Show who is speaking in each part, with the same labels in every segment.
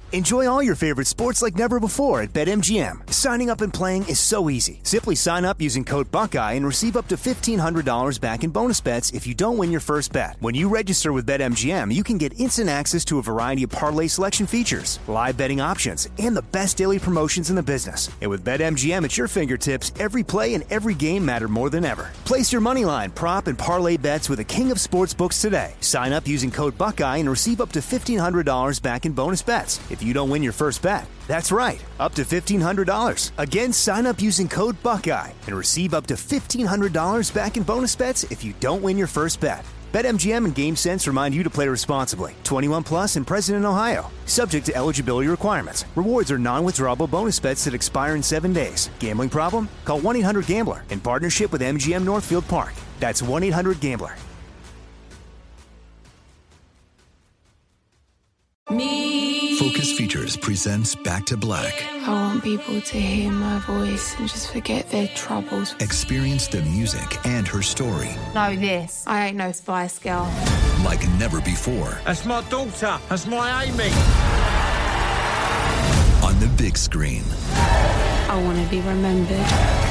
Speaker 1: Enjoy all your favorite sports like never before at BetMGM. Signing up and playing is so easy. Simply sign up using code Buckeye and receive up to $1,500 back in bonus bets if you don't win your first bet. When you register with BetMGM, you can get instant access to a variety of parlay selection features, live betting options, and the best daily promotions in the business. And with BetMGM at your fingertips, every play and every game matter more than ever. Place your moneyline, prop, and parlay bets with the king of sportsbooks today. Sign up using code Buckeye and receive up to $1,500 back in bonus bets if you don't win your first bet. That's right, up to $1,500. Again, sign up using code Buckeye and receive up to $1,500 back in bonus bets if you don't win your first bet. BetMGM and GameSense remind you to play responsibly. 21 plus and present in Ohio. Subject to eligibility requirements. Rewards are non-withdrawable bonus bets that expire in 7 days. Gambling problem? Call 1-800-GAMBLER in partnership with MGM Northfield Park. That's 1-800-GAMBLER.
Speaker 2: Focus Features presents Back to Black.
Speaker 3: I want people to hear my voice and just forget their troubles.
Speaker 2: Experience the music and her story.
Speaker 3: Know this, I ain't no Spice Girl.
Speaker 2: Like never before.
Speaker 4: That's my daughter. That's my Amy.
Speaker 2: On the big screen.
Speaker 3: I want to be remembered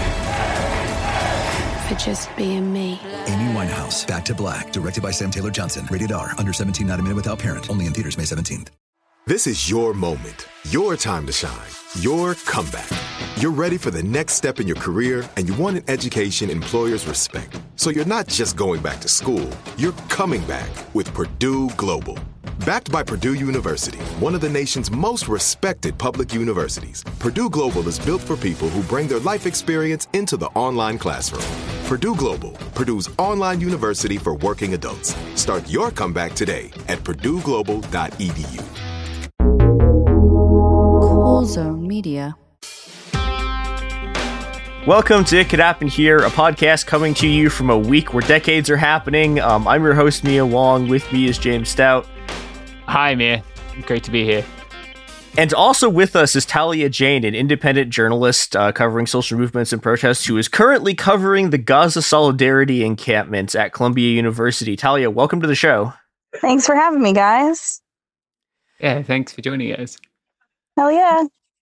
Speaker 3: for just being me.
Speaker 2: Amy Winehouse, Back to Black, directed by Sam Taylor Johnson. Rated R, under 17, not a minute without parent. Only in theaters May 17th.
Speaker 5: This is your moment, your time to shine, your comeback. You're ready for the next step in your career, and you want an education employers respect. So you're not just going back to school, you're coming back with Purdue Global. Backed by Purdue University, one of the nation's most respected public universities, Purdue Global is built for people who bring their life experience into the online classroom. Purdue Global, Purdue's online university for working adults. Start your comeback today at purdueglobal.edu.
Speaker 6: Cool Zone Media.
Speaker 7: Welcome to It Could Happen Here, a podcast coming to you from a week where decades are happening. I'm your host, Mia Wong. With me is James Stout.
Speaker 8: Hi, Mia. Great to be here.
Speaker 7: And also with us is Talia Jane, an independent journalist covering social movements and protests, who is currently covering the Gaza Solidarity Encampment at Columbia University. Talia, welcome to the show.
Speaker 9: Thanks for having me, guys.
Speaker 8: Yeah, thanks for joining us.
Speaker 9: Hell yeah.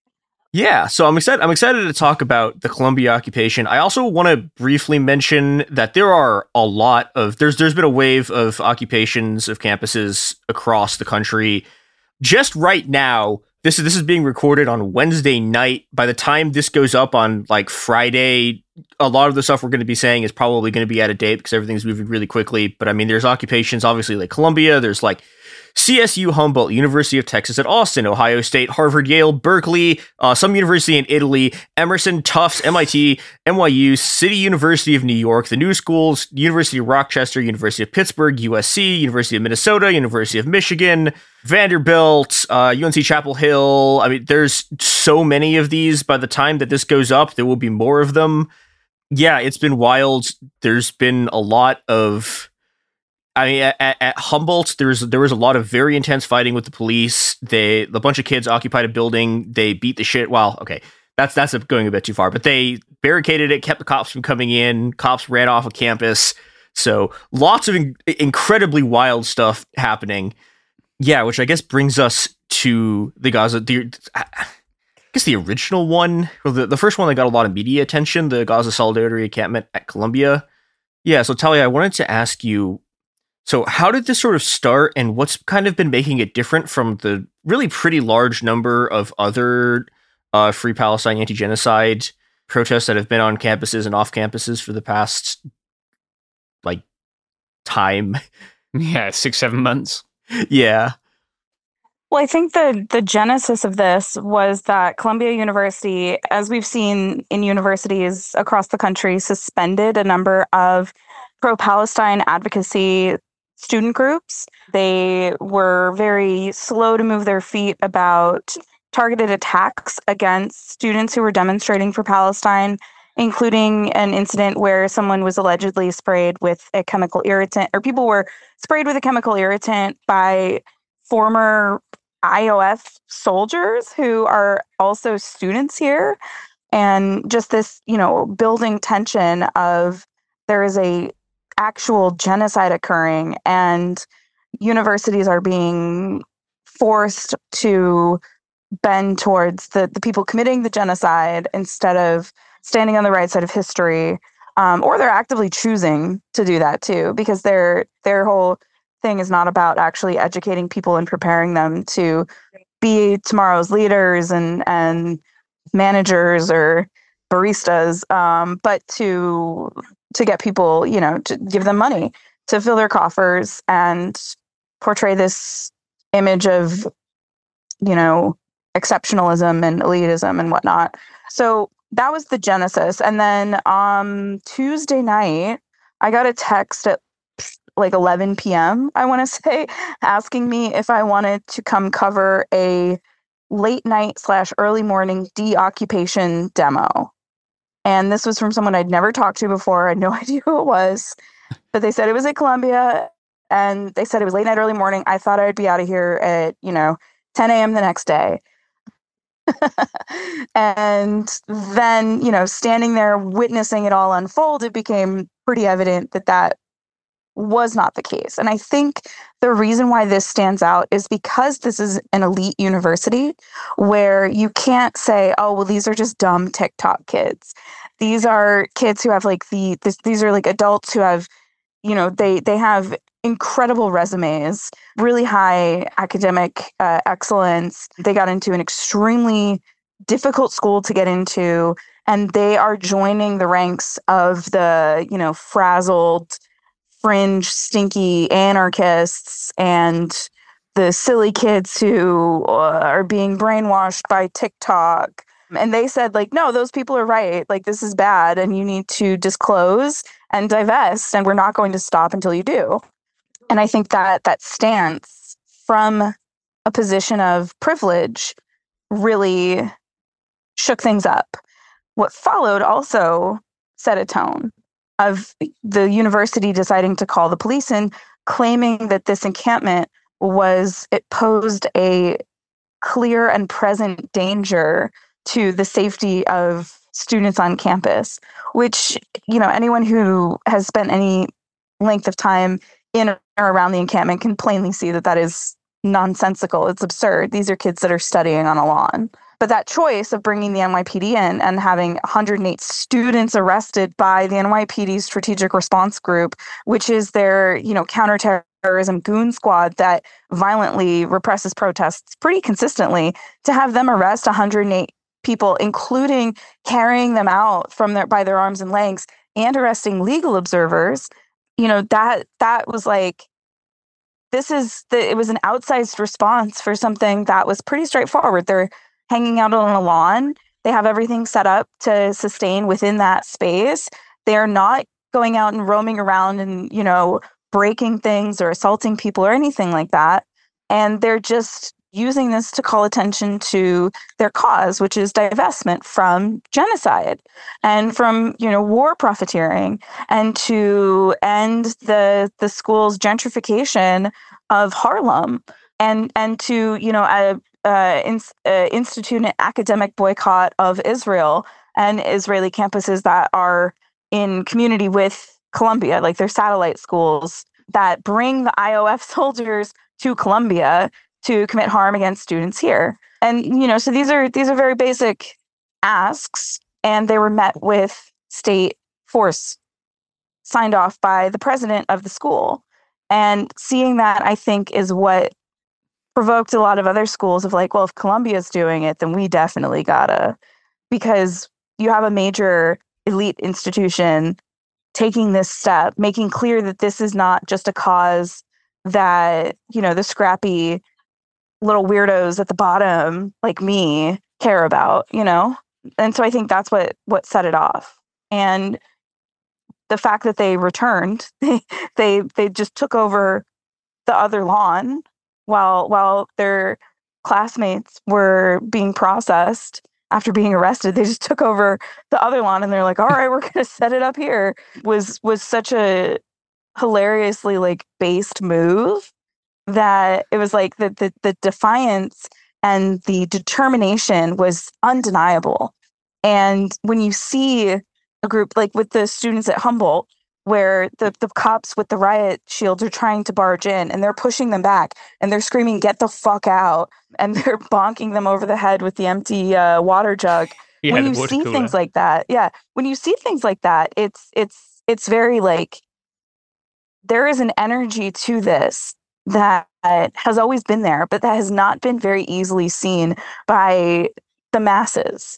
Speaker 7: Yeah, so I'm excited to talk about the Columbia occupation. I also want to briefly mention that there are a lot of there's been a wave of occupations of campuses across the country. Just right now, this is being recorded on Wednesday night. By the time this goes up on like Friday, a lot of the stuff we're going to be saying is probably going to be out of date because everything's moving really quickly. But I mean, there's occupations obviously like Columbia. There's like CSU, Humboldt, University of Texas at Austin, Ohio State, Harvard, Yale, Berkeley, some university in Italy, Emerson, Tufts, MIT, NYU, City University of New York, the New Schools, University of Rochester, University of Pittsburgh, USC, University of Minnesota, University of Michigan, Vanderbilt, UNC Chapel Hill. I mean, there's so many of these. By the time that this goes up, there will be more of them. Yeah, it's been wild. There's been a lot of... I mean, at Humboldt, there was a lot of very intense fighting with the police. A bunch of kids occupied a building. They beat the shit. Well, okay, that's going a bit too far. But they barricaded it, kept the cops from coming in. Cops ran off of campus. So lots of incredibly wild stuff happening. Yeah, which I guess brings us to the Gaza. I guess the original one, or the first one that got a lot of media attention, the Gaza Solidarity Encampment at Columbia. Yeah. So Talia, I wanted to ask you. So how did this sort of start, and what's kind of been making it different from the really pretty large number of other Free Palestine anti-genocide protests that have been on campuses and off campuses for the past, like, time?
Speaker 8: Yeah, 6-7 months.
Speaker 7: Yeah.
Speaker 9: Well, I think the genesis of this was that Columbia University, as we've seen in universities across the country, suspended a number of pro-Palestine advocacy student groups. They were very slow to move their feet about targeted attacks against students who were demonstrating for Palestine, including an incident where someone was allegedly sprayed with a chemical irritant, or people were sprayed with a chemical irritant by former IOF soldiers who are also students here. And just this, building tension of there is a actual genocide occurring, and universities are being forced to bend towards the people committing the genocide instead of standing on the right side of history, or they're actively choosing to do that too, because their whole thing is not about actually educating people and preparing them to be tomorrow's leaders and managers or baristas, but to get people, to give them money to fill their coffers and portray this image of, exceptionalism and elitism and whatnot. So that was the genesis. And then Tuesday night, I got a text at like 11 p.m., I want to say, asking me if I wanted to come cover a late night / early morning deoccupation demo. And this was from someone I'd never talked to before. I had no idea who it was, but they said it was at Columbia, and they said it was late night, early morning. I thought I'd be out of here at, 10 a.m. the next day. And then, standing there witnessing it all unfold, it became pretty evident that was not the case. And I think the reason why this stands out is because this is an elite university where you can't say, oh, well, these are just dumb TikTok kids. These are kids who have these are like adults who have, they have incredible resumes, really high academic excellence. They got into an extremely difficult school to get into, and they are joining the ranks of the, frazzled, fringe, stinky anarchists and the silly kids who are being brainwashed by TikTok. And they said, no, those people are right. This is bad, and you need to disclose and divest, and we're not going to stop until you do. And I think that stance from a position of privilege really shook things up. What followed also set a tone of the university deciding to call the police in, claiming that this encampment it posed a clear and present danger to the safety of students on campus, which, anyone who has spent any length of time in or around the encampment can plainly see that is nonsensical. It's absurd. These are kids that are studying on a lawn. But that choice of bringing the NYPD in and having 108 students arrested by the NYPD Strategic Response Group, which is their, counterterrorism goon squad that violently represses protests pretty consistently, to have them arrest 108 people, including carrying them out by their arms and legs and arresting legal observers, that was it was an outsized response for something that was pretty straightforward. They're hanging out on a lawn. They have everything set up to sustain within that space. They're not going out and roaming around and, breaking things or assaulting people or anything like that. And they're just using this to call attention to their cause, which is divestment from genocide and from, war profiteering, and to end the school's gentrification of Harlem, and to, institute an academic boycott of Israel and Israeli campuses that are in community with Columbia, like their satellite schools that bring the IOF soldiers to Columbia to commit harm against students here. And, so these are very basic asks, and they were met with state force signed off by the president of the school. And seeing that, I think, is what provoked a lot of other schools of well, if Columbia's doing it, then we definitely gotta, because you have a major elite institution taking this step, making clear that this is not just a cause that, the scrappy little weirdos at the bottom like me care about, And so I think that's what set it off. And the fact that they returned, they just took over the other lawn while their classmates were being processed after being arrested. They just took over the other lawn, and they're like, all right, we're going to set it up here. Was such a hilariously based move that it was the defiance and the determination was undeniable. And when you see a group with the students at Humboldt, where the cops with the riot shields are trying to barge in and they're pushing them back and they're screaming, "Get the fuck out!" and they're bonking them over the head with the empty water jug.
Speaker 8: Yeah,
Speaker 9: when you see things like that, when you see things like that, it's very like there is an energy to this that has always been there, but that has not been very easily seen by the masses.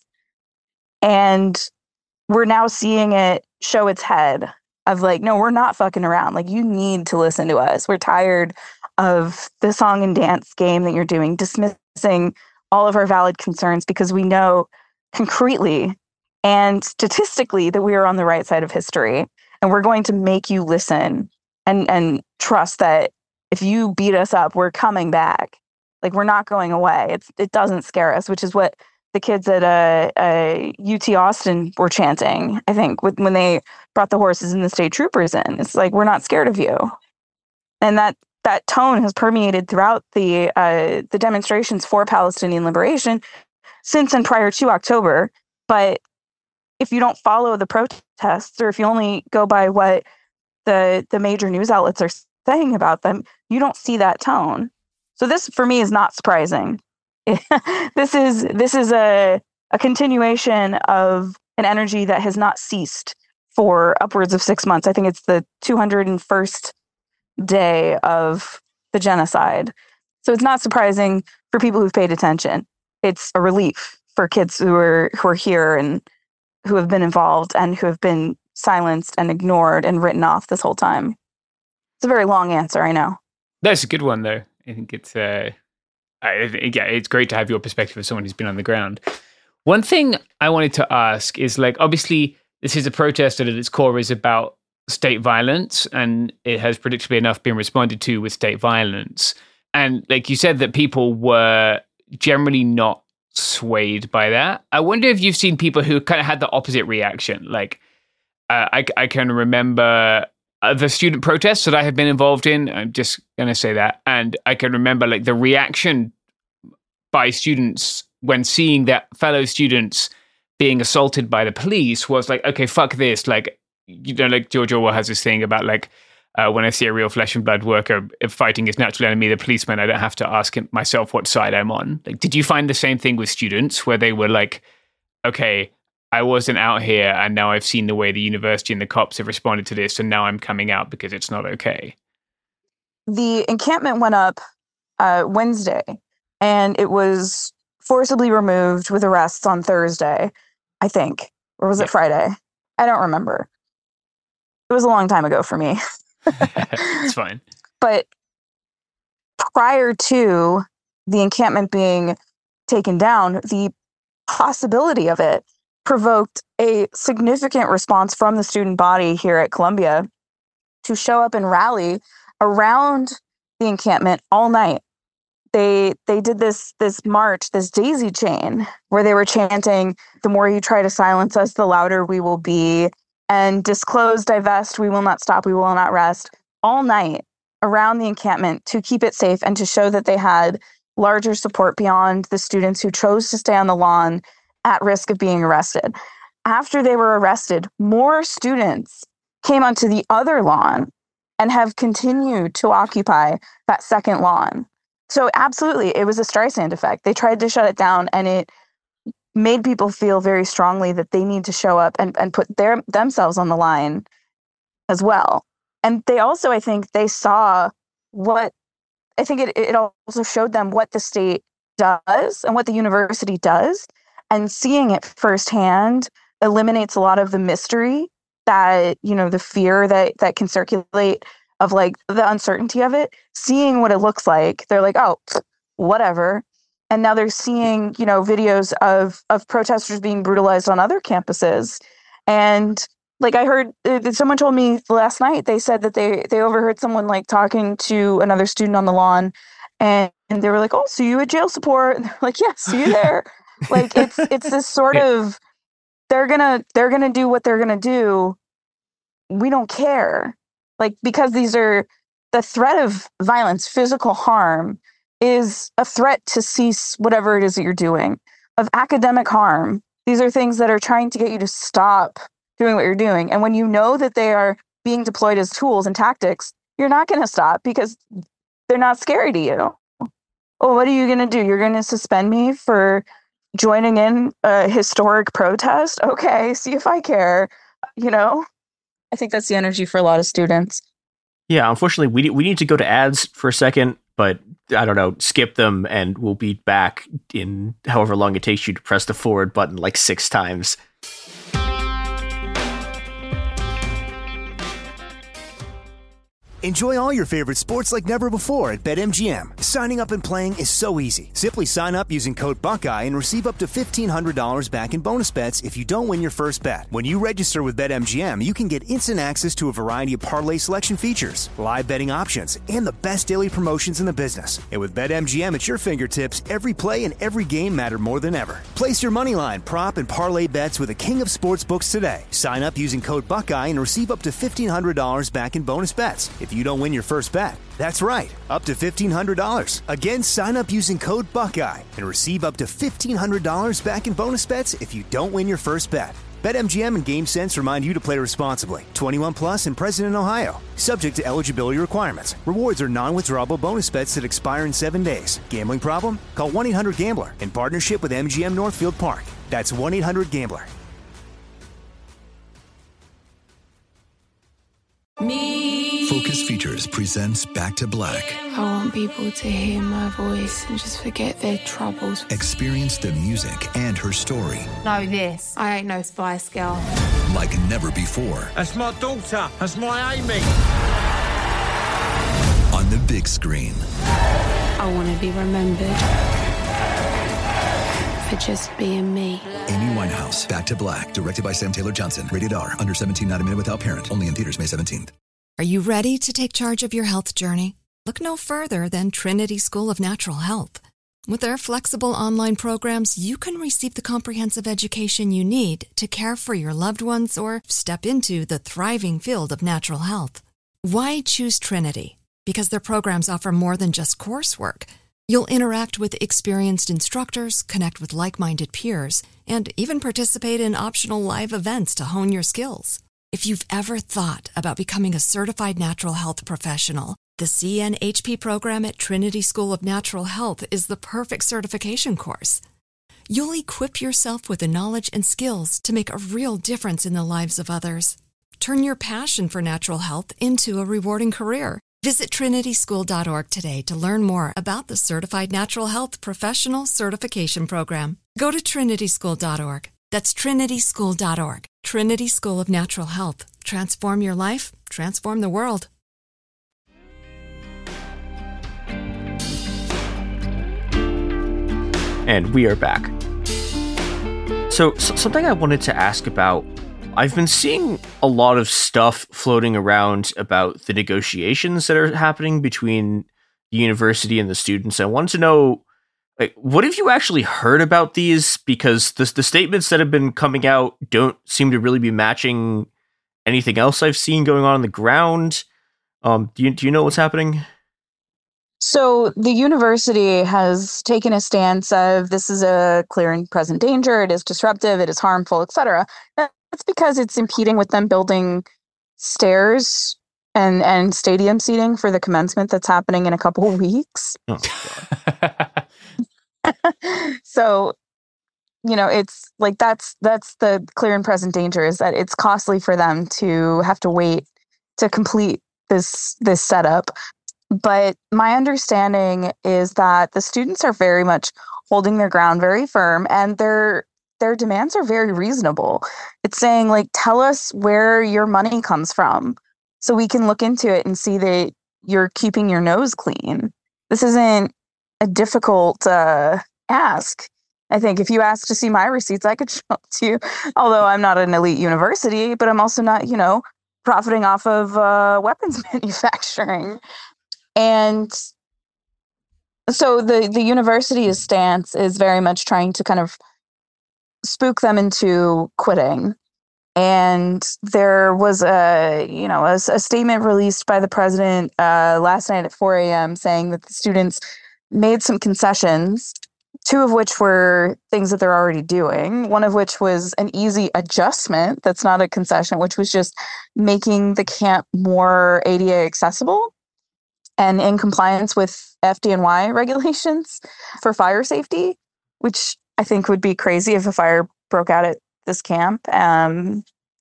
Speaker 9: And we're now seeing it show its head of like, no, we're not fucking around. Like, you need to listen to us. We're tired of the song and dance game that you're doing, dismissing all of our valid concerns because we know concretely and statistically that we are on the right side of history. And we're going to make you listen and trust that if you beat us up, we're coming back. Like, we're not going away. It doesn't scare us, which is what the kids at UT Austin were chanting, I think, when they brought the horses and the state troopers in. It's like, we're not scared of you. And that tone has permeated throughout the demonstrations for Palestinian liberation since and prior to October. But if you don't follow the protests, or if you only go by what the major news outlets are saying about them, you don't see that tone. So this, for me, is not surprising. This is a continuation of an energy that has not ceased for upwards of 6 months. I think it's the 201st day of the genocide. So it's not surprising for people who've paid attention. It's a relief for kids who are here and who have been involved and who have been silenced and ignored and written off this whole time. It's a very long answer, I know.
Speaker 8: That's a good one, though. I think it's it's great to have your perspective as someone who's been on the ground. One thing I wanted to ask is, like, obviously this is a protest that at its core is about state violence, and it has predictably enough been responded to with state violence. And like you said, that people were generally not swayed by that. I wonder if you've seen people who kind of had the opposite reaction. Like, I can remember the student protests that I have been involved in. I'm just going to say that. And I can remember, like, the reaction by students when seeing their fellow students being assaulted by the police was like, okay, fuck this. Like, you know, like George Orwell has this thing about, like, when I see a real flesh and blood worker fighting his natural enemy, the policeman, I don't have to ask myself what side I'm on. Like, did you find the same thing with students where they were like, okay, I wasn't out here and now I've seen the way the university and the cops have responded to this, and now I'm coming out because it's not okay?
Speaker 9: The encampment went up Wednesday, and it was forcibly removed with arrests on Thursday, I think. Or was it Friday? I don't remember. It was a long time ago for me.
Speaker 8: It's fine.
Speaker 9: But prior to the encampment being taken down, the possibility of it provoked a significant response from the student body here at Columbia to show up and rally around the encampment all night. They did this march, this daisy chain, where they were chanting, "The more you try to silence us, the louder we will be," and "Disclose, divest, we will not stop, we will not rest," all night around the encampment to keep it safe and to show that they had larger support beyond the students who chose to stay on the lawn at risk of being arrested. After they were arrested, more students came onto the other lawn and have continued to occupy that second lawn. So absolutely, it was a Streisand effect. They tried to shut it down, and it made people feel very strongly that they need to show up and put themselves on the line as well. And they also, I think, they saw what, I think it also showed them what the state does and what the university does. And seeing it firsthand eliminates a lot of the mystery that, you know, the fear that can circulate of, like, the uncertainty of it. Seeing what it looks like, they're like, oh, whatever. And now they're seeing, you know, videos of protesters being brutalized on other campuses. And like, I heard someone told me last night, they said that they overheard someone, like, talking to another student on the lawn, and they were like, "Oh, see you at jail support." And they're like, "Yeah, see you there." Like, it's this sort of, they're gonna do what they're gonna do. We don't care. Like, because these are, the threat of violence, physical harm, is a threat to cease whatever it is that you're doing. Of academic harm, these are things that are trying to get you to stop doing what you're doing. And when you know that they are being deployed as tools and tactics, you're not going to stop because they're not scary to you. Well, what are you going to do? You're going to suspend me for joining in a historic protest? Okay, see if I care. I think that's the energy for a lot of students.
Speaker 7: Yeah, unfortunately, we need to go to ads for a second, but I don't know, skip them and we'll be back in however long it takes you to press the forward button like 6 times.
Speaker 1: Enjoy all your favorite sports like never before at BetMGM. Signing up and playing is so easy. Simply sign up using code Buckeye and receive up to $1,500 back in bonus bets if you don't win your first bet. When you register with BetMGM, you can get instant access to a variety of parlay selection features, live betting options, and the best daily promotions in the business. And with BetMGM at your fingertips, every play and every game matter more than ever. Place your moneyline, prop, and parlay bets with the king of sportsbooks today. Sign up using code Buckeye and receive up to $1,500 back in bonus bets if you don't win your first bet. That's right, up to $1,500. Again, sign up using code Buckeye and receive up to $1,500 back in bonus bets if you don't win your first bet. BetMGM and GameSense remind you to play responsibly. 21 plus and present in Ohio. Subject to eligibility requirements. Rewards are non-withdrawable bonus bets that expire in 7 days. Gambling problem? Call 1-800-GAMBLER in partnership with MGM Northfield Park. That's 1-800-GAMBLER.
Speaker 2: Focus Features presents Back to Black.
Speaker 3: I want people to hear my voice and just forget their troubles.
Speaker 2: Experience the music and her story.
Speaker 10: Know this. I ain't no Spice Girl.
Speaker 2: Like never before.
Speaker 4: That's my daughter. That's my Amy.
Speaker 2: On the big screen.
Speaker 3: I want to be remembered for just being me.
Speaker 2: Amy Winehouse, Back to Black, directed by Sam Taylor Johnson. Rated R, under 17, not a minute without parent. Only in theaters May 17th.
Speaker 11: Are you ready to take charge of your health journey? Look no further than Trinity School of Natural Health. With their flexible online programs, you can receive the comprehensive education you need to care for your loved ones or step into the thriving field of natural health. Why choose Trinity? Because their programs offer more than just coursework. You'll interact with experienced instructors, connect with like-minded peers, and even participate in optional live events to hone your skills. If you've ever thought about becoming a certified natural health professional, the CNHP program at Trinity School of Natural Health is the perfect certification course. You'll equip yourself with the knowledge and skills to make a real difference in the lives of others. Turn your passion for natural health into a rewarding career. Visit trinityschool.org today to learn more about the Certified Natural Health Professional Certification Program. Go to trinityschool.org. That's trinityschool.org. Trinity School of Natural Health. Transform your life, transform the world.
Speaker 7: And we are back. So something I wanted to ask about, I've been seeing a lot of stuff floating around about the negotiations that are happening between the university and the students. I wanted to know, like, what have you actually heard about these? Because the statements that have been coming out don't seem to really be matching anything else I've seen going on the ground. Do you know what's happening?
Speaker 9: So the university has taken a stance of this is a clear and present danger. It is disruptive. It is harmful, etc. That's because it's impeding with them building stairs and stadium seating for the commencement that's happening in a couple of weeks.
Speaker 7: Oh,
Speaker 9: So, it's like that's the clear and present danger, is that it's costly for them to have to wait to complete this setup. But my understanding is that the students are very much holding their ground very firm, and their demands are very reasonable. It's saying, like, tell us where your money comes from so we can look into it and see that you're keeping your nose clean. This isn't a difficult ask. I think if you ask to see my receipts, I could show it to you, although I'm not an elite university, but I'm also not, profiting off of weapons manufacturing. And so the university's stance is very much trying to kind of spook them into quitting. And there was a statement released by the president last night at 4 a.m. saying that the students made some concessions two of which were things that they're already doing, one of which was an easy adjustment that's not a concession, which was just making the camp more ADA accessible and in compliance with FDNY regulations for fire safety, which I think would be crazy if a fire broke out at this camp. Anyway,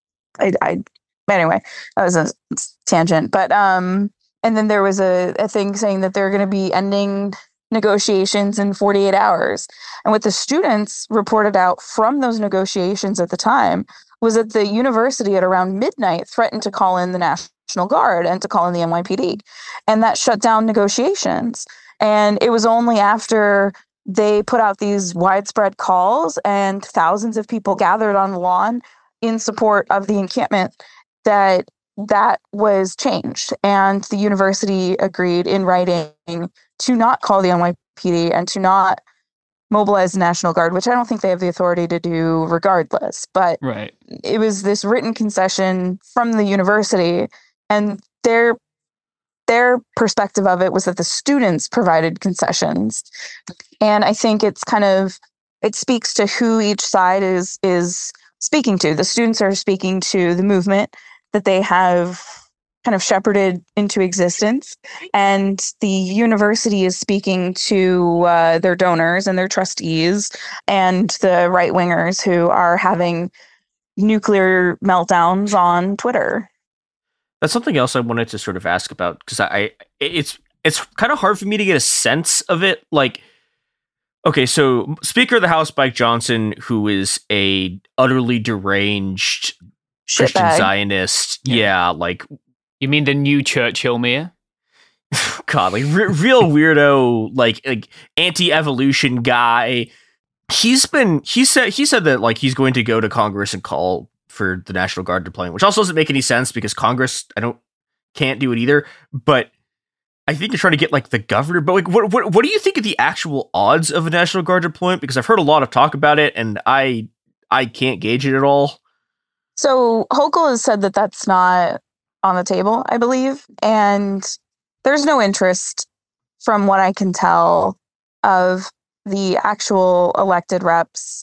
Speaker 9: that was a tangent. But and then there was a thing saying that they're going to be ending negotiations in 48 hours. And what the students reported out from those negotiations at the time was that the university at around midnight threatened to call in the National Guard and to call in the NYPD. And that shut down negotiations. And it was only after they put out these widespread calls and thousands of people gathered on the lawn in support of the encampment that was changed. And the university agreed in writing to not call the NYPD and to not mobilize the National Guard, which I don't think they have the authority to do regardless. But
Speaker 8: right.
Speaker 9: It was this written concession from the university, and their perspective of it was that the students provided concessions. And I think it speaks to who each side is speaking to. The students are speaking to the movement that they have kind of shepherded into existence, and the university is speaking to their donors and their trustees and the right-wingers who are having nuclear meltdowns on Twitter.
Speaker 7: That's something else I wanted to sort of ask about, because it's kind of hard for me to get a sense of it. Like, okay, so Speaker of the House Mike Johnson, who is a utterly deranged Christian Zionist, yeah, like,
Speaker 8: you mean the new Churchill mayor?
Speaker 7: God, like real weirdo, like anti-evolution guy. He said that like he's going to go to Congress and call for the National Guard deployment, which also doesn't make any sense because Congress can't do it either. But I think they're trying to get like the governor. But like, what do you think of the actual odds of a National Guard deployment? Because I've heard a lot of talk about it, and I can't gauge it at all.
Speaker 9: So Hochul has said that that's not on the table, I believe, and there's no interest, from what I can tell, of the actual elected reps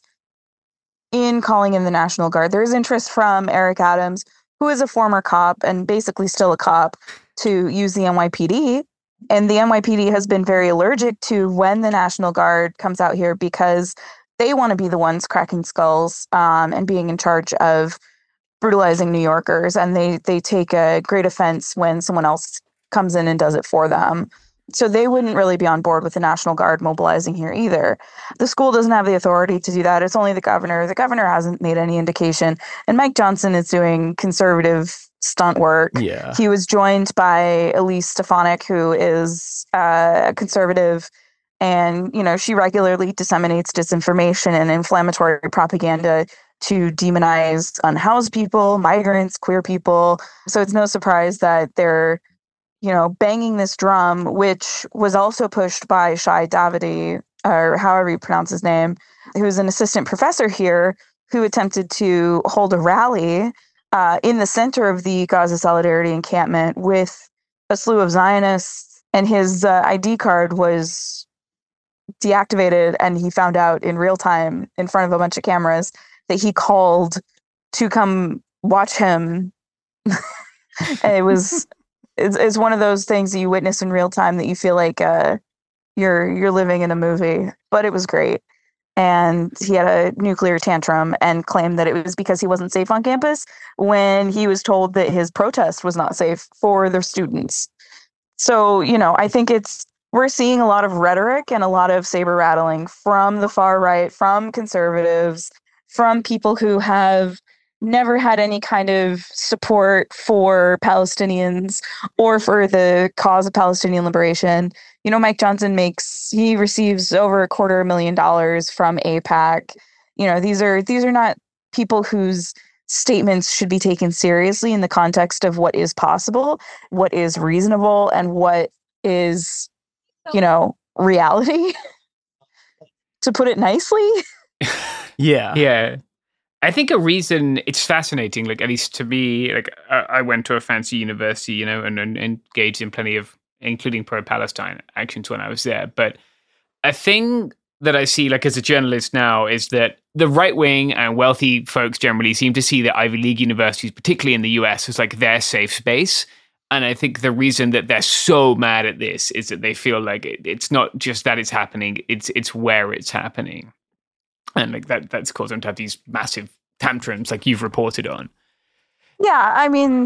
Speaker 9: in calling in the National Guard. There is interest from Eric Adams, who is a former cop and basically still a cop, to use the NYPD. And the NYPD has been very allergic to when the National Guard comes out here because they want to be the ones cracking skulls and being in charge of brutalizing New Yorkers. And they take a great offense when someone else comes in and does it for them. So they wouldn't really be on board with the National Guard mobilizing here either. The school doesn't have the authority to do that. It's only the governor. The governor hasn't made any indication. And Mike Johnson is doing conservative stunt work.
Speaker 7: Yeah.
Speaker 9: He was joined by Elise Stefanik, who is a conservative. And, she regularly disseminates disinformation and inflammatory propaganda to demonize unhoused people, migrants, queer people. So it's no surprise that they're banging this drum, which was also pushed by Shai Davidi, or however you pronounce his name, who is an assistant professor here, who attempted to hold a rally in the center of the Gaza Solidarity encampment with a slew of Zionists, and his ID card was deactivated, and he found out in real time in front of a bunch of cameras that he called to come watch him. And it's one of those things that you witness in real time that you feel like you're living in a movie. But it was great. And he had a nuclear tantrum and claimed that it was because he wasn't safe on campus when he was told that his protest was not safe for their students. So, I think we're seeing a lot of rhetoric and a lot of saber rattling from the far right, from conservatives, from people who have never had any kind of support for Palestinians or for the cause of Palestinian liberation. Mike Johnson receives over $250,000 from AIPAC. These are not people whose statements should be taken seriously in the context of what is possible, what is reasonable, and what is, reality, to put it nicely.
Speaker 7: Yeah.
Speaker 8: Yeah. I think a reason it's fascinating, like, at least to me, like, I went to a fancy university, and engaged in plenty of, including pro-Palestine actions when I was there. But a thing that I see, like as a journalist now, is that the right wing and wealthy folks generally seem to see the Ivy League universities, particularly in the US, as like their safe space. And I think the reason that they're so mad at this is that they feel like it's not just that it's happening, it's where it's happening. And like that's caused them to have these massive tantrums like you've reported on.
Speaker 9: Yeah, I mean,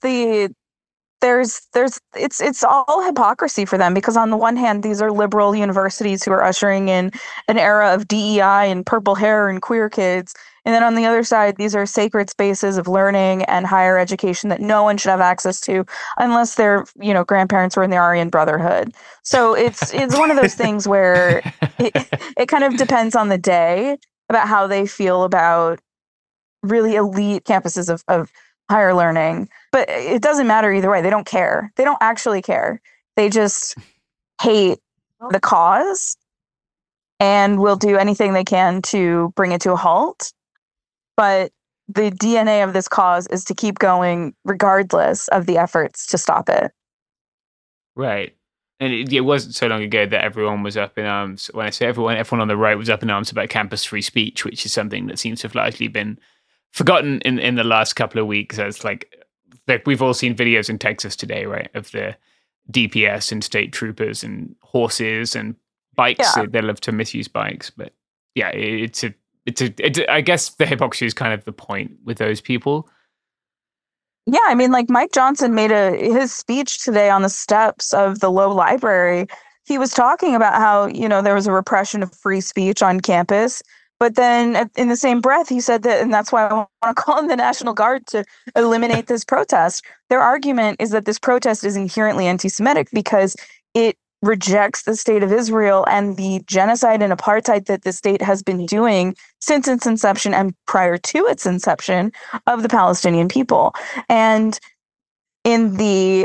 Speaker 9: it's all hypocrisy for them, because on the one hand, these are liberal universities who are ushering in an era of DEI and purple hair and queer kids. And then on the other side, these are sacred spaces of learning and higher education that no one should have access to unless their, grandparents were in the Aryan Brotherhood. So it's one of those things where it kind of depends on the day about how they feel about really elite campuses of higher learning. But it doesn't matter either way. They don't care. They don't actually care. They just hate the cause and will do anything they can to bring it to a halt. But the DNA of this cause is to keep going regardless of the efforts to stop it.
Speaker 8: Right. And it wasn't so long ago that everyone was up in arms. When I say everyone on the right was up in arms about campus free speech, which is something that seems to have largely been forgotten in the last couple of weeks. As like we've all seen videos in Texas today, right, of the DPS and state troopers and horses and bikes. Yeah. They love to misuse bikes, but yeah, it's I guess the hypocrisy is kind of the point with those people.
Speaker 9: Yeah, I mean, like Mike Johnson made his speech today on the steps of the Lowe Library. He was talking about how, there was a repression of free speech on campus. But then in the same breath, he said that, and that's why I want to call in the National Guard to eliminate this protest. Their argument is that this protest is inherently anti-Semitic because it rejects the state of Israel and the genocide and apartheid that the state has been doing since its inception and prior to its inception of the Palestinian people. And in the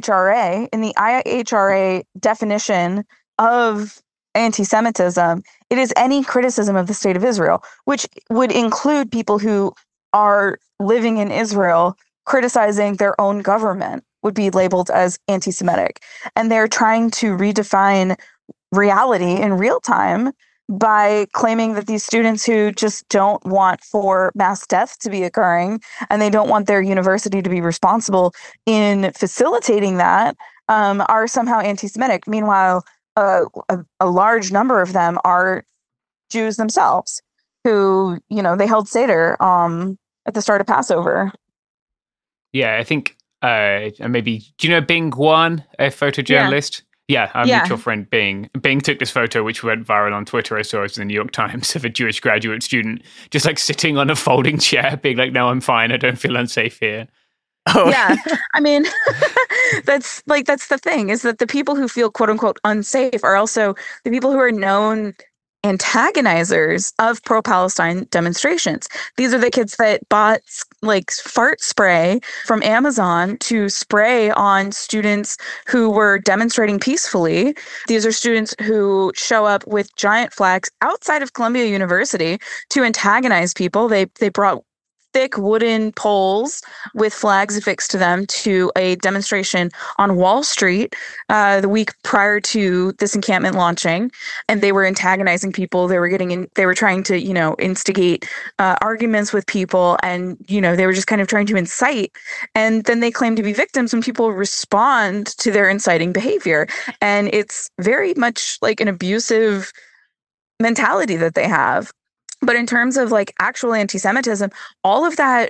Speaker 9: IHRA definition of anti-Semitism, it is any criticism of the state of Israel, which would include people who are living in Israel criticizing their own government would be labeled as anti-Semitic. And they're trying to redefine reality in real time by claiming that these students who just don't want for mass death to be occurring and they don't want their university to be responsible in facilitating that are somehow anti-Semitic. Meanwhile, a large number of them are Jews themselves who, they held Seder at the start of Passover.
Speaker 8: Yeah, I think maybe, do you know Bing Guan, a photojournalist? Yeah, our mutual friend Bing. Bing took this photo, which went viral on Twitter. I saw it in the New York Times, of a Jewish graduate student just like sitting on a folding chair, being like, no, I'm fine. I don't feel unsafe here.
Speaker 9: Oh. Yeah, I mean, that's the thing, is that the people who feel quote unquote unsafe are also the people who are known antagonizers of pro-Palestine demonstrations. These are the kids that bought like fart spray from Amazon to spray on students who were demonstrating peacefully. These are students who show up with giant flags outside of Columbia University to antagonize people. They brought thick wooden poles with flags affixed to them to a demonstration on Wall Street the week prior to this encampment launching, and they were antagonizing people. They were trying to instigate arguments with people, and they were just kind of trying to incite. And then they claim to be victims when people respond to their inciting behavior, and it's very much like an abusive mentality that they have. But in terms of like actual anti-Semitism, all of that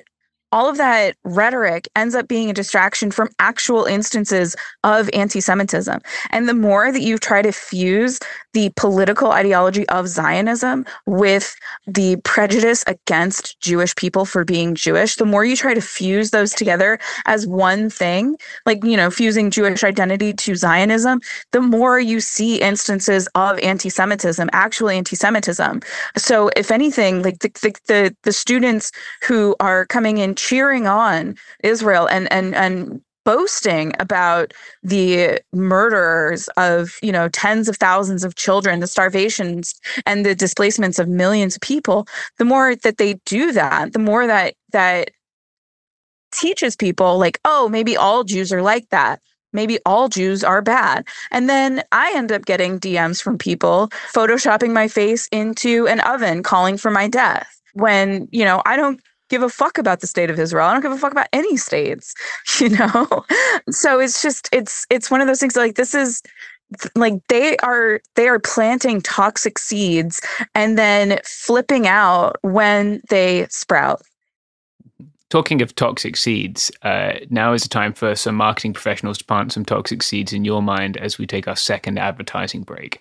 Speaker 9: rhetoric ends up being a distraction from actual instances of anti-Semitism. And the more that you try to fuse the political ideology of Zionism with the prejudice against Jewish people for being Jewish, the more you try to fuse those together as one thing, like, fusing Jewish identity to Zionism, the more you see instances of anti-Semitism, actual anti-Semitism. So if anything, like the students who are coming in cheering on Israel and boasting about the murders of, tens of thousands of children, the starvations and the displacements of millions of people, the more that they do that, the more that teaches people like, oh, maybe all Jews are like that. maybe all Jews are bad. And then I end up getting DMs from people photoshopping my face into an oven, calling for my death. When, I don't give a fuck about the state of Israel. I don't give a fuck about any states, So it's just, it's one of those things like, this is like, they are planting toxic seeds and then flipping out when they sprout.
Speaker 8: Talking of toxic seeds, now is the time for some marketing professionals to plant some toxic seeds in your mind as we take our second advertising break.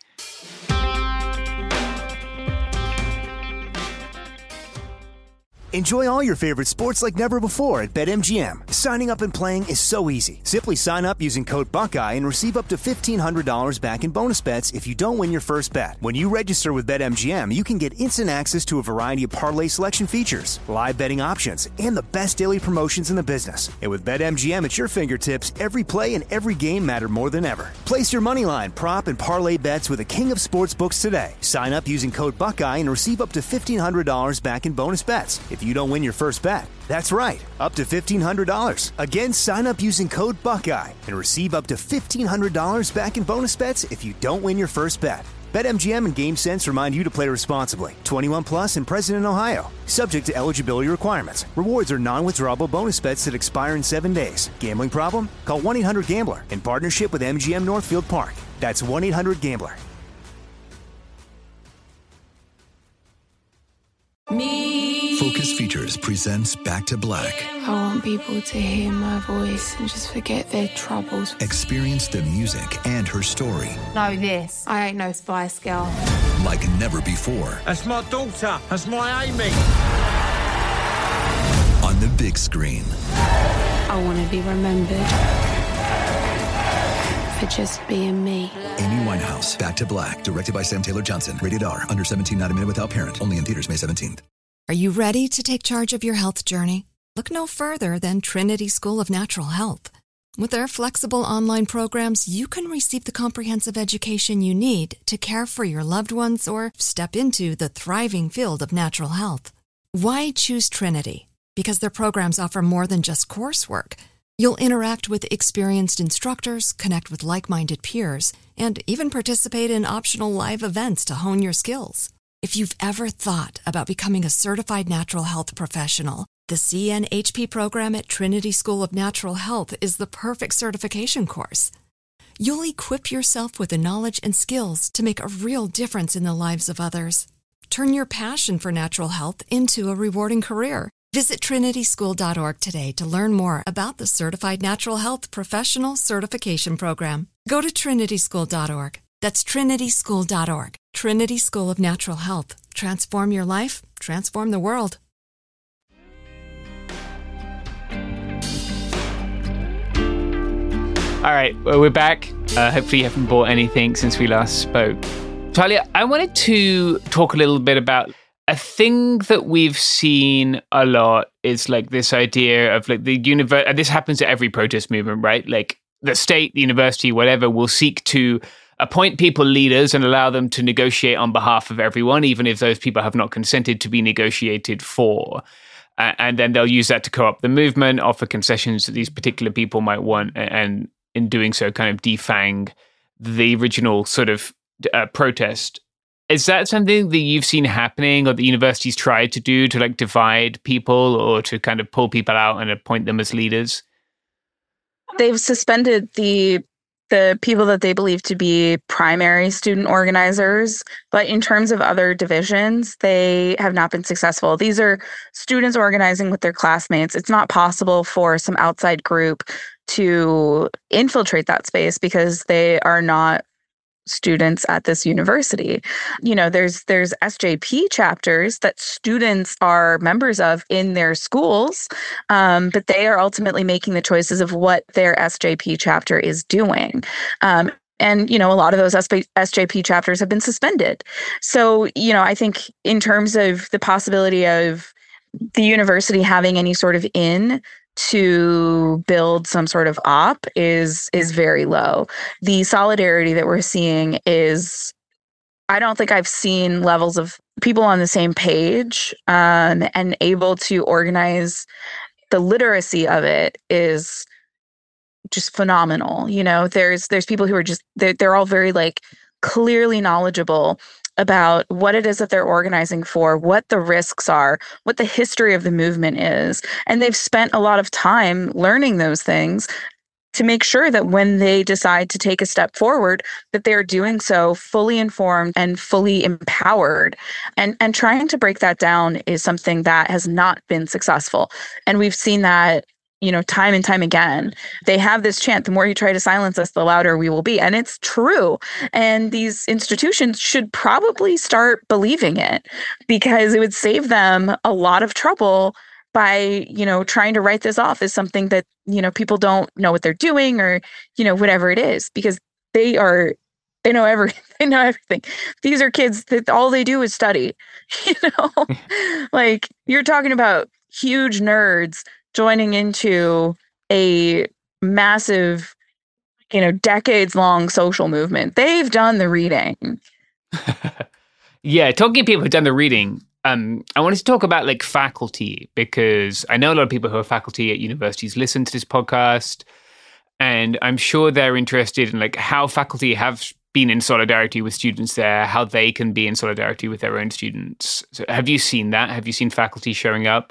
Speaker 1: Enjoy all your favorite sports like never before at BetMGM. Signing up and playing is so easy. Simply sign up using code Buckeye and receive up to $1,500 back in bonus bets if you don't win your first bet. When you register with BetMGM, you can get instant access to a variety of parlay selection features, live betting options, and the best daily promotions in the business. And with BetMGM at your fingertips, every play and every game matter more than ever. Place your moneyline, prop, and parlay bets with the king of sportsbooks today. Sign up using code Buckeye and receive up to $1,500 back in bonus bets if you don't win your first bet. That's right, up to $1,500. Again, sign up using code Buckeye and receive up to $1,500 back in bonus bets if you don't win your first bet. BetMGM and GameSense remind you to play responsibly. 21 plus and present in Ohio. Subject to eligibility requirements. Rewards are non-withdrawable bonus bets that expire in 7 days. Gambling problem? Call 1-800-GAMBLER in partnership with MGM Northfield Park. That's 1-800-GAMBLER.
Speaker 2: Focus Features presents Back to Black.
Speaker 3: I want people to hear my voice and just forget their troubles.
Speaker 2: Experience the music and her story.
Speaker 10: Know this. I ain't no Spice Girl.
Speaker 2: Like never before.
Speaker 4: That's my daughter. That's my Amy.
Speaker 2: On the big screen.
Speaker 3: I want to be remembered for just being me.
Speaker 2: Amy Winehouse, Back to Black, directed by Sam Taylor Johnson. Rated R, under 17, not a minute without parent. Only in theaters May 17th.
Speaker 11: Are you ready to take charge of your health journey? Look no further than Trinity School of Natural Health. With their flexible online programs, you can receive the comprehensive education you need to care for your loved ones or step into the thriving field of natural health. Why choose Trinity? Because their programs offer more than just coursework. You'll interact with experienced instructors, connect with like-minded peers, and even participate in optional live events to hone your skills. If you've ever thought about becoming a certified natural health professional, the CNHP program at Trinity School of Natural Health is the perfect certification course. You'll equip yourself with the knowledge and skills to make a real difference in the lives of others. Turn your passion for natural health into a rewarding career. Visit trinityschool.org today to learn more about the Certified Natural Health Professional Certification Program. Go to trinityschool.org. That's trinityschool.org. Trinity School of Natural Health. Transform your life, transform the world.
Speaker 8: All right, well, we're back. Hopefully you haven't bought anything since we last spoke. Talia, I wanted to talk a little bit about a thing that we've seen a lot is like this idea of like the universe. This happens to every protest movement, right? Like the state, the university, whatever, will seek to appoint people leaders and allow them to negotiate on behalf of everyone, even if those people have not consented to be negotiated for. And then they'll use that to co-opt the movement, offer concessions that these particular people might want, and in doing so kind of defang the original sort of protest. Is that something that you've seen happening or the universities tried to do to like divide people or to kind of pull people out and appoint them as leaders?
Speaker 9: They've suspended the people that they believe to be primary student organizers, but in terms of other divisions, they have not been successful. These are students organizing with their classmates. It's not possible for some outside group to infiltrate that space because they are not students at this university. You know, there's SJP chapters that students are members of in their schools, but they are ultimately making the choices of what their SJP chapter is doing. And, you know, a lot of those SJP chapters have been suspended. So, you know, I think in terms of the possibility of the university having any sort of to build some sort of op is very low. The solidarity that we're seeing is, I don't think I've seen levels of people on the same page and able to organize. The literacy of it is just phenomenal. You know, there's people who are just, they're all very like clearly knowledgeable about what it is that they're organizing for, what the risks are, what the history of the movement is. And they've spent a lot of time learning those things to make sure that when they decide to take a step forward, that they're doing so fully informed and fully empowered. And trying to break that down is something that has not been successful. And we've seen that, you know, time and time again. They have this chant, the more you try to silence us, the louder we will be. And it's true. And these institutions should probably start believing it, because it would save them a lot of trouble by, you know, trying to write this off as something that, you know, people don't know what they're doing, or, you know, whatever it is, because they know everything. They know everything. These are kids that all they do is study, you know, like you're talking about huge nerds joining into a massive, you know, decades-long social movement. They've done the reading.
Speaker 8: Yeah, talking to people who've done the reading, I wanted to talk about like faculty, because I know a lot of people who are faculty at universities listen to this podcast, and I'm sure they're interested in like how faculty have been in solidarity with students there, how they can be in solidarity with their own students. So have you seen that? Have you seen faculty showing up?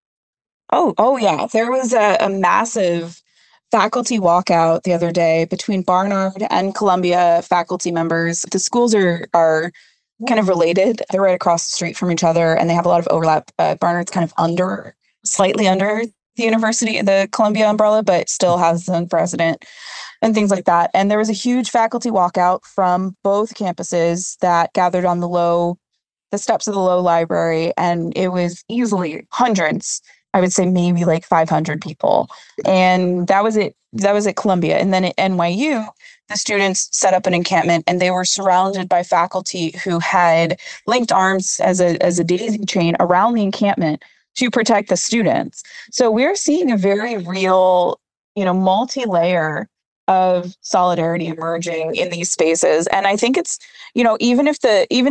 Speaker 9: Oh yeah. There was a massive faculty walkout the other day between Barnard and Columbia faculty members. The schools are kind of related. They're right across the street from each other, and they have a lot of overlap. Barnard's kind of slightly under the university, the Columbia umbrella, but still has its own president and things like that. And there was a huge faculty walkout from both campuses that gathered on the steps of the Low Library, and it was easily hundreds. I would say maybe like 500 people. And that was it. That was at Columbia. And then at NYU, the students set up an encampment, and they were surrounded by faculty who had linked arms as a daisy chain around the encampment to protect the students. So we're seeing a very real, you know, multi-layer of solidarity emerging in these spaces. And I think it's, you know, even if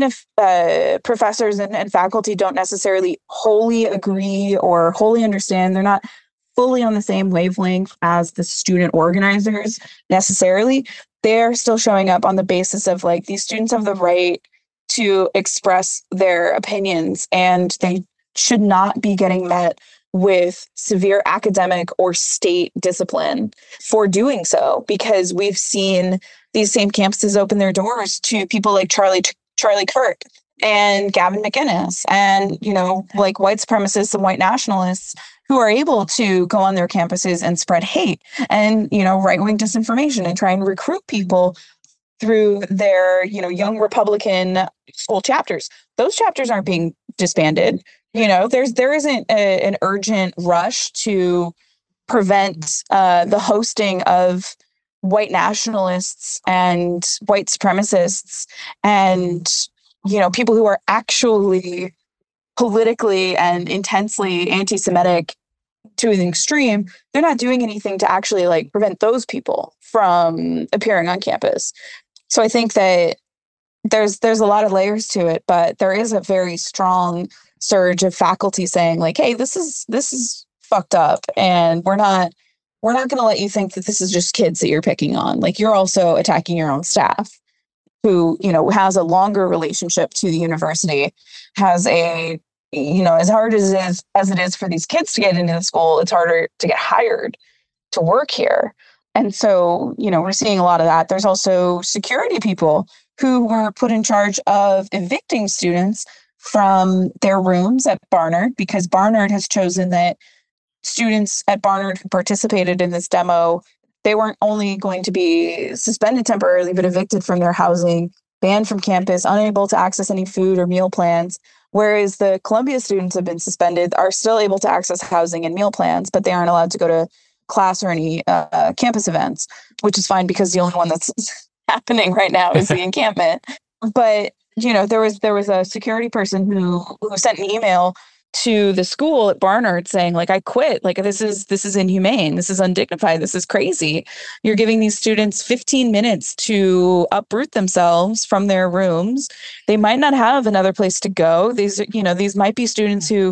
Speaker 9: professors and faculty don't necessarily wholly agree or wholly understand, they're not fully on the same wavelength as the student organizers necessarily, they're still showing up on the basis of like, these students have the right to express their opinions, and they should not be getting met with severe academic or state discipline for doing so, because we've seen these same campuses open their doors to people like Charlie Kirk and Gavin McInnes, and, you know, like white supremacists and white nationalists who are able to go on their campuses and spread hate and, you know, right-wing disinformation and try and recruit people through their, you know, young Republican school chapters. Those chapters aren't being disbanded. You know, there isn't an urgent rush to prevent the hosting of white nationalists and white supremacists and, you know, people who are actually politically and intensely anti-Semitic to an extreme. They're not doing anything to actually like prevent those people from appearing on campus. So I think that there's a lot of layers to it, but there is a very strong surge of faculty saying like, hey, this is fucked up, and we're not going to let you think that this is just kids that you're picking on. Like, you're also attacking your own staff, who, you know, has a longer relationship to the university, has a, you know, as hard as it is for these kids to get into the school, it's harder to get hired to work here. And so, you know, we're seeing a lot of that. There's also security people who were put in charge of evicting students from their rooms at Barnard, because Barnard has chosen that students at Barnard who participated in this demo, they weren't only going to be suspended temporarily, but evicted from their housing, banned from campus, unable to access any food or meal plans. Whereas the Columbia students have been suspended, are still able to access housing and meal plans, but they aren't allowed to go to class or any campus events, which is fine because the only one that's happening right now is the encampment. But, you know, there was a security person who sent an email to the school at Barnard saying, like, I quit. Like, this is inhumane. This is undignified. This is crazy. You're giving these students 15 minutes to uproot themselves from their rooms. They might not have another place to go. These might be students who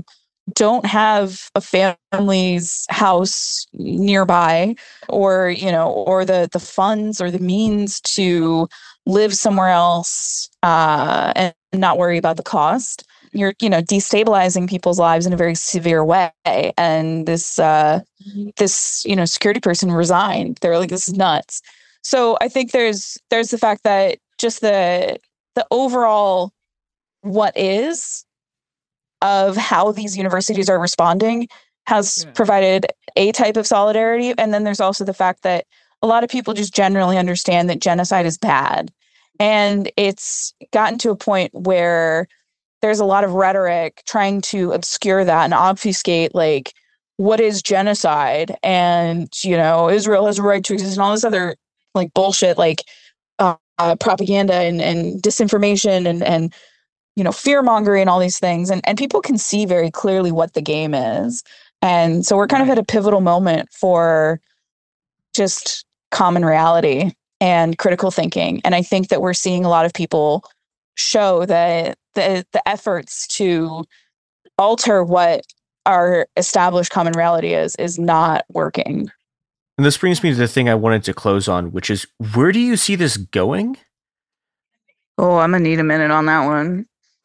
Speaker 9: don't have a family's house nearby, or the funds or the means to live somewhere else and not worry about the cost. You're destabilizing people's lives in a very severe way. And this security person resigned. They're like, this is nuts. So I think there's the fact that just the overall what is of how these universities are responding has provided a type of solidarity. And then there's also the fact that a lot of people just generally understand that genocide is bad. And it's gotten to a point where there's a lot of rhetoric trying to obscure that and obfuscate, like, what is genocide? And, Israel has a right to exist and all this other like bullshit, like propaganda and disinformation and fear mongering and all these things. And people can see very clearly what the game is. And so we're kind of at a pivotal moment for just common reality and critical thinking. And I think that we're seeing a lot of people show that the efforts to alter what our established common reality is not working.
Speaker 7: And this brings me to the thing I wanted to close on, which is, where do you see this going?
Speaker 9: Oh, I'm going to need a minute on that one.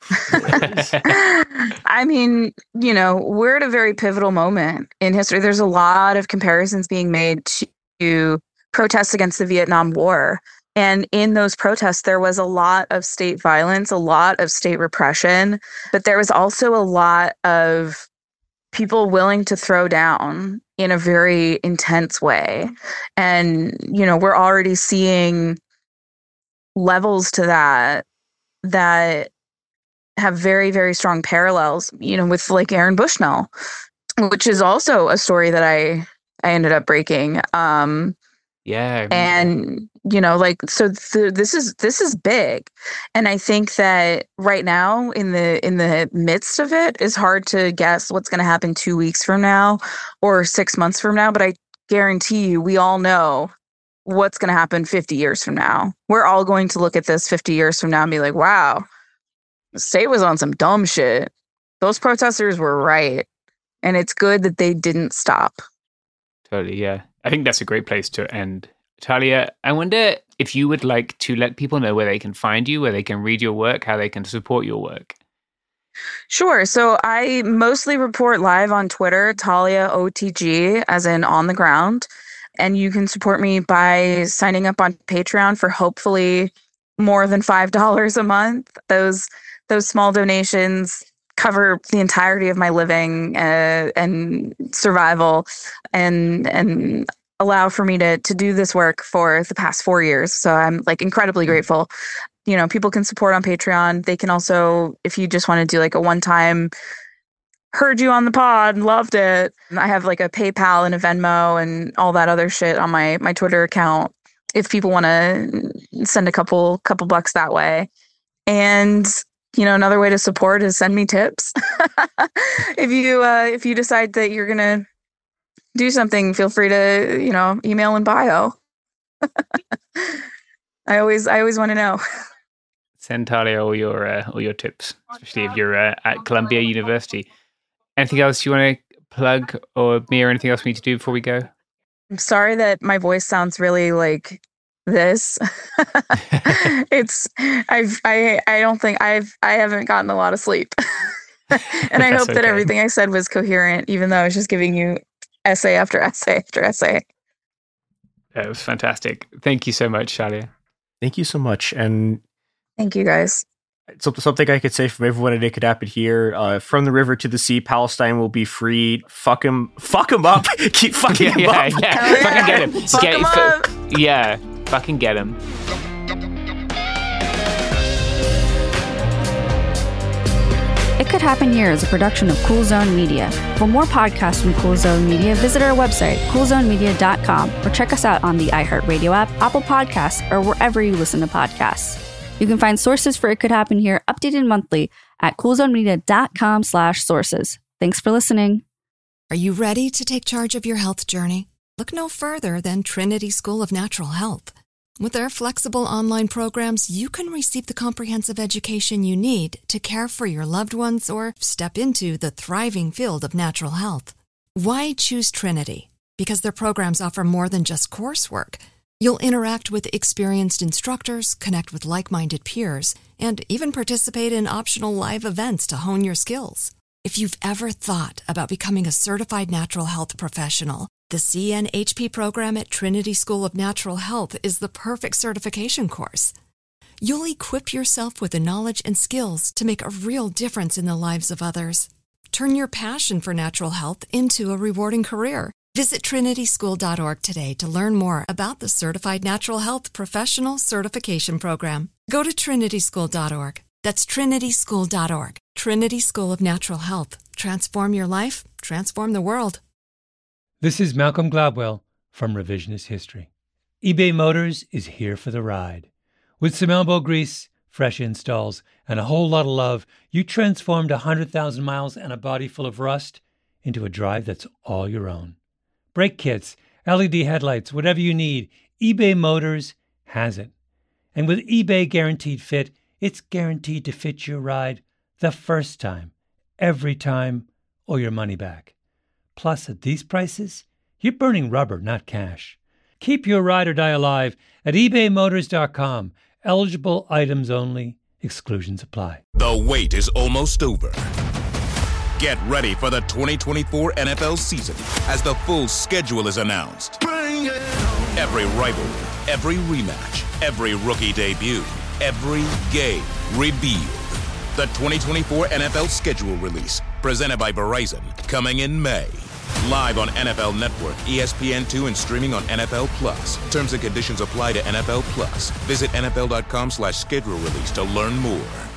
Speaker 9: I mean, we're at a very pivotal moment in history. There's a lot of comparisons being made to protests against the Vietnam War. And in those protests, there was a lot of state violence, a lot of state repression, but there was also a lot of people willing to throw down in a very intense way. And, we're already seeing levels to that have very, very strong parallels, with like Aaron Bushnell, which is also a story that I ended up breaking.
Speaker 8: Yeah.
Speaker 9: And, this is big. And I think that right now in the midst of it is hard to guess what's going to happen 2 weeks from now or 6 months from now. But I guarantee you, we all know what's going to happen 50 years from now. We're all going to look at this 50 years from now and be like, wow, the state was on some dumb shit. Those protesters were right. And it's good that they didn't stop.
Speaker 8: Totally, yeah. I think that's a great place to end. Talia, I wonder if you would like to let people know where they can find you, where they can read your work, how they can support your work.
Speaker 9: Sure. So I mostly report live on Twitter, Talia OTG, as in on the ground. And you can support me by signing up on Patreon for hopefully more than $5 a month. Those small donations cover the entirety of my living and survival and allow for me to do this work for the past 4 years. So I'm like incredibly grateful. People can support on Patreon. They can also, if you just want to do like a one-time, heard you on the pod, loved it, I have like a PayPal and a Venmo and all that other shit on my Twitter account if people want to send a couple bucks that way. And another way to support is send me tips. If you decide that you're gonna do something, feel free to email in bio. I always want to know.
Speaker 8: Send Talia all your tips, especially if you're at Columbia University. Anything else you want to plug, or me, or anything else we need to do before we go?
Speaker 9: I'm sorry that my voice sounds really like this. I haven't gotten a lot of sleep. And I hope that everything I said was coherent, even though I was just giving you essay after essay after essay.
Speaker 8: That was fantastic. Thank you so much, Talia.
Speaker 7: Thank you so much. And
Speaker 9: thank you guys.
Speaker 7: Something I could say from everyone at It Could Happen here, from the river to the sea, Palestine will be freed. Fuck him up. Keep fucking him up.
Speaker 8: Yeah. Fucking get him.
Speaker 9: Fuck him up.
Speaker 8: Yeah. Fucking get him.
Speaker 6: It Could Happen Here is a production of Cool Zone Media. For more podcasts from Cool Zone Media, visit our website, coolzonemedia.com, or check us out on the iHeartRadio app, Apple Podcasts, or wherever you listen to podcasts. You can find sources for It Could Happen Here updated monthly at coolzonemedia.com/sources. Thanks for listening.
Speaker 11: Are you ready to take charge of your health journey? Look no further than Trinity School of Natural Health. With their flexible online programs, you can receive the comprehensive education you need to care for your loved ones or step into the thriving field of natural health. Why choose Trinity? Because their programs offer more than just coursework. You'll interact with experienced instructors, connect with like-minded peers, and even participate in optional live events to hone your skills. If you've ever thought about becoming a certified natural health professional, the CNHP program at Trinity School of Natural Health is the perfect certification course. You'll equip yourself with the knowledge and skills to make a real difference in the lives of others. Turn your passion for natural health into a rewarding career. Visit trinityschool.org today to learn more about the Certified Natural Health Professional Certification Program. Go to trinityschool.org. That's trinityschool.org. Trinity School of Natural Health. Transform your life, transform the world.
Speaker 12: This is Malcolm Gladwell from Revisionist History. eBay Motors is here for the ride. With some elbow grease, fresh installs, and a whole lot of love, you transformed 100,000 miles and a body full of rust into a drive that's all your own. Brake kits, LED headlights, whatever you need, eBay Motors has it. And with eBay Guaranteed Fit, it's guaranteed to fit your ride the first time, every time, or your money back. Plus, at these prices, you're burning rubber, not cash. Keep your ride or die alive at ebaymotors.com. Eligible items only. Exclusions apply.
Speaker 13: The wait is almost over. Get ready for the 2024 NFL season as the full schedule is announced. Bring it on. Every rivalry, every rematch, every rookie debut, every game revealed. The 2024 NFL schedule release, presented by Verizon, coming in May. Live on NFL Network, ESPN2, and streaming on NFL Plus. Terms and conditions apply to NFL Plus. Visit NFL.com/schedule release to learn more.